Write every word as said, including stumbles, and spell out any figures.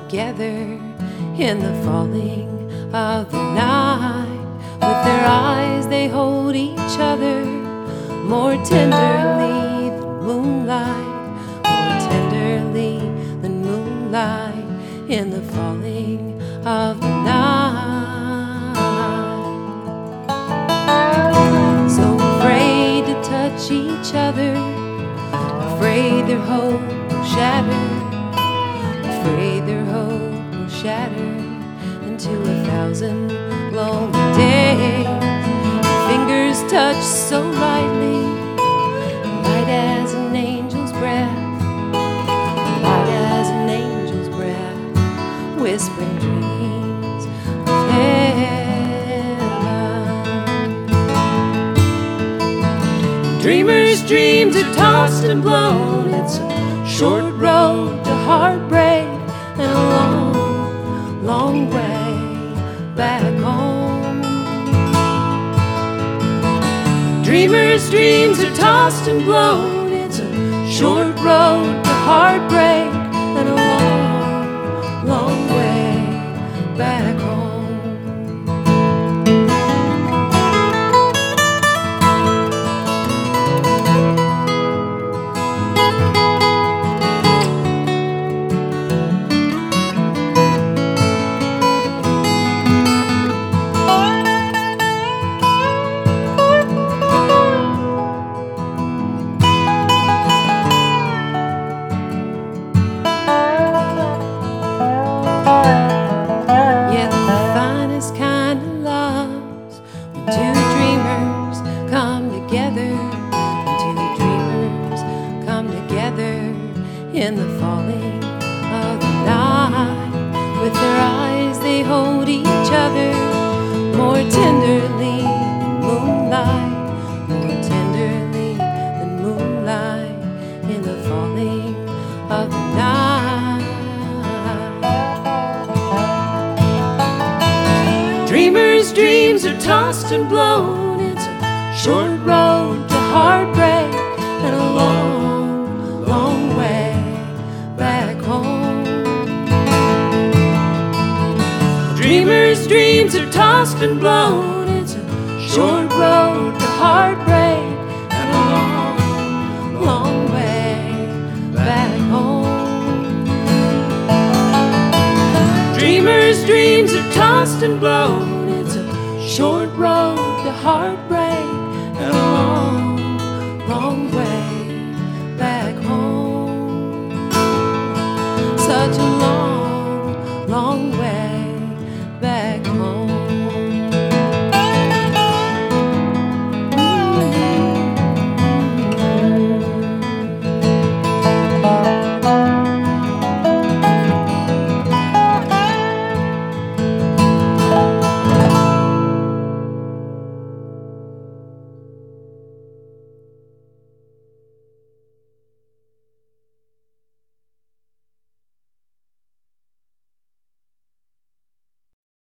together in the falling of the night. With their eyes they hold each other more tenderly than moonlight, more tenderly than moonlight in the falling of the night. So afraid to touch each other, afraid their hope will shatter, afraid their hope will shatter into a thousand lonely days. Fingers touch so lightly, light as an angel's breath, light as an angel's breath, whispering dreams of heaven. Dreamers' dreams are tossed and blown. It's a short road to heartbreak and a long, long way back home. Dreamers' dreams are tossed and blown. It's a short road to heartbreak and a long, long way back home. In the falling of the night, with their eyes they hold each other more tenderly than moonlight, more tenderly than moonlight in the falling of the night. Dreamers' dreams are tossed and blown. It's a short road to heartbreak and a long, long way back home. Dreamers' dreams are tossed and blown. It's a short road to heartbreak and a long, long way back home. Dreamers' dreams are tossed and blown. It's a short road to heartbreak